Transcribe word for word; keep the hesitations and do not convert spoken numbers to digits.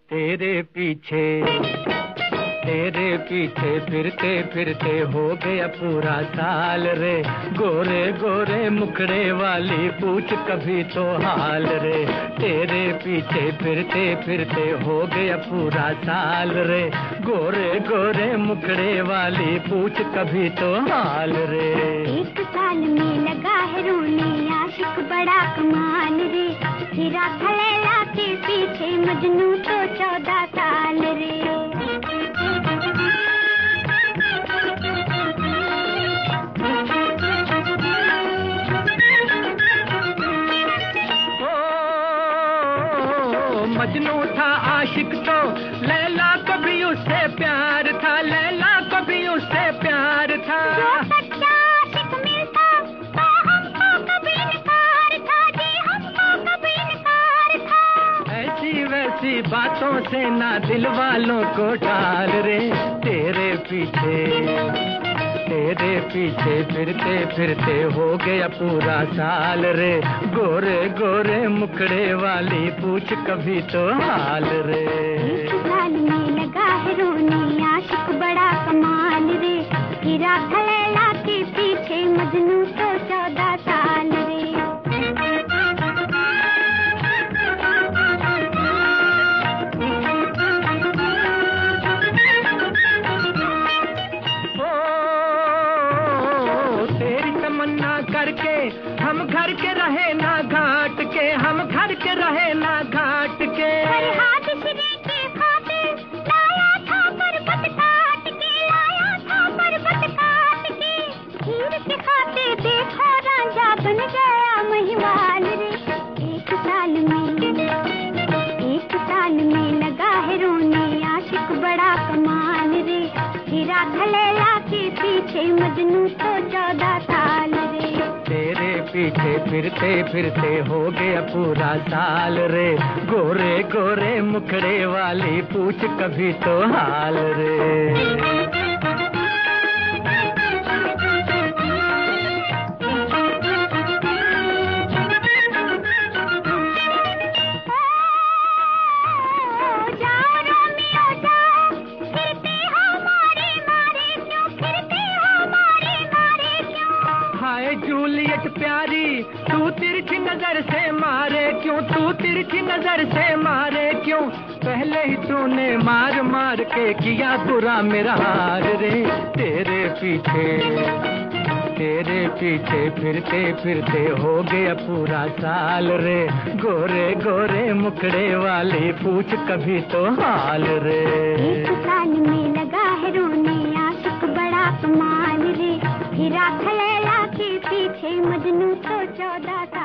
तेरे पीछे तेरे पीछे फिरते फिरते हो गया पूरा साल रे, गोरे गोरे मुखड़े वाली पूछ कभी तो हाल रे। तेरे पीछे फिरते फिरते हो गया पूरा साल रे, गोरे गोरे मुखड़े वाली पूछ कभी तो हाल रे। एक साल में लगा है रोने आशिक बड़ा कमाल रे, फिरा था लैला के पीछे मजनू तो चौदह साल रे। मजनू था आशिक तो लैला को भी उससे प्यार था, लैला को भी उससे प्यार था। जो सच्चा आशिक मिलता तो हमको कभी इनकार था जी, हमको कभी इनकार था। ऐसी वैसी बातों से ना दिल वालों को टाल रे। तेरे पीछे तेरे पीछे फिरते फिरते हो गया पूरा साल रे, गोरे गोरे मुखड़े वाली पूछ कभी तो हाल रे। एक साल में लगा है रोने आशिक बड़ा कमाल रे, फिरा था लैला के पीछे मजनू तो चौदह साल रे। तमन्ना करके हम घर के रहे ना घाट के, हम घर के रहे ना घाट के। फरहाद श्री के खातिर लाया था पर्वत काट के, लाया था पर्वत काट के। हीर के खातिर देखो राजा बन गया महिवाल रे। एक साल में एक साल में लगा है रोने आशिक बड़ा कमाल रे, फिरा था लैला के पीछे मजनू तो चौदह साल रे। तेरे पीछे फिरते फिरते हो गया पूरा साल रे, गोरे गोरे मुखड़े वाली पूछ कभी तो हाल रे। जूलियट प्यारी तू तिरछी नजर से मारे क्यों, तू तिरछी नजर से मारे क्यों। पहले ही तूने मार मार के किया बुरा मेरा हाल रे। तेरे पीछे तेरे पीछे फिरते फिरते हो गया पूरा साल रे, गोरे गोरे मुखड़े वाली पूछ कभी तो हाल रे। एक साल में लगा है रोने आशिक बड़ा कमाल रे, फिरा था लैला के पीछे मजनू तो चौदह